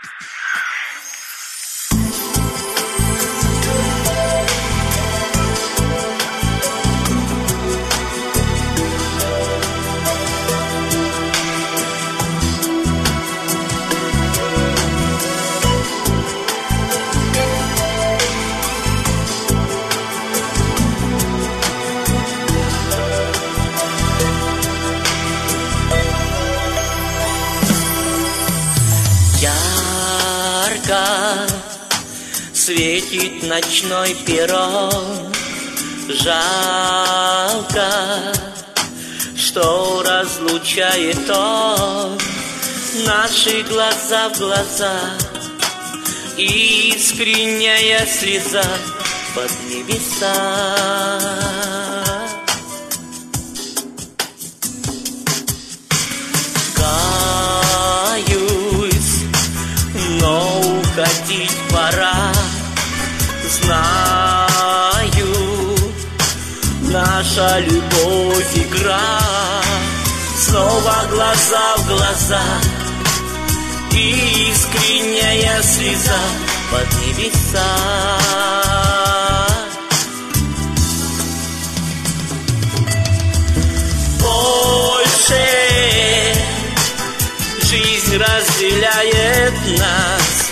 Светит ночной перрон. Жалко, что разлучает он наши глаза в глаза. Искренняя слеза под небеса. Каюсь, но уходить пора. Знаю, наша любовь игра. Снова глаза в глаза. Искренняя слеза под небеса. Больше жизнь разделяет нас.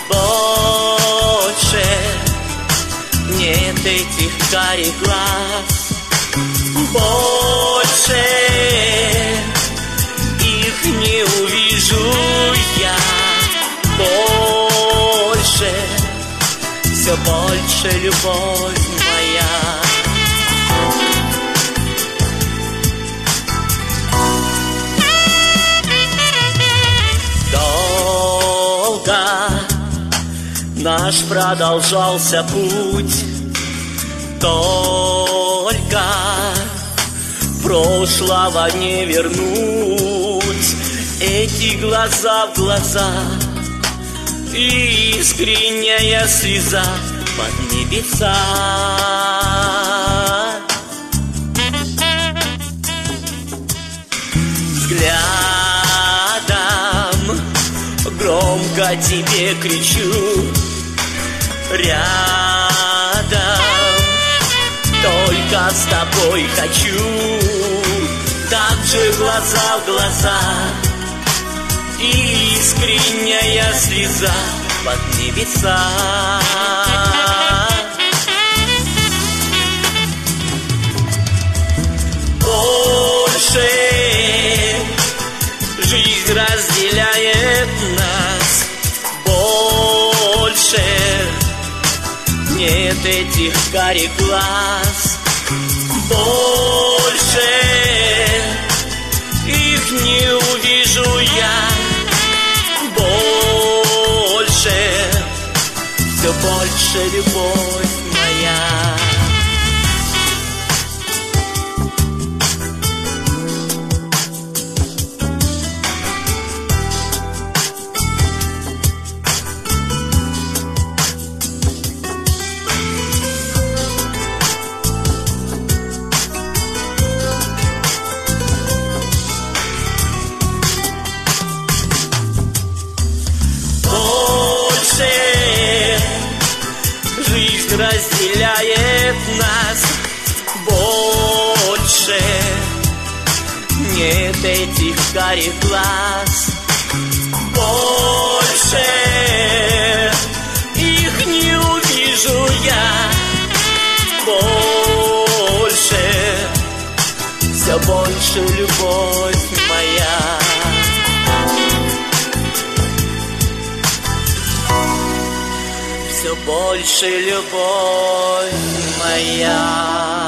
Больше нет этих карих глаз. Больше их не увижу я. Больше, все больше любовь моя. Долго наш продолжался путь. Только прошлого не вернуть. Эти глаза в глаза. Искренняя слеза под небеса. Взглядом громко тебе кричу. Рядом только с тобой хочу. Так же глаза в глаза. Искренняя слеза под небеса. Больше жизнь разделяет нас. Больше нет этих карих глаз. Больше их не увижу я. Больше, все больше любовь моя. Жизнь разделяет нас. Больше нет этих карих глаз. Больше их не увижу я. Больше, все больше любовь моя. Все больше любовь моя.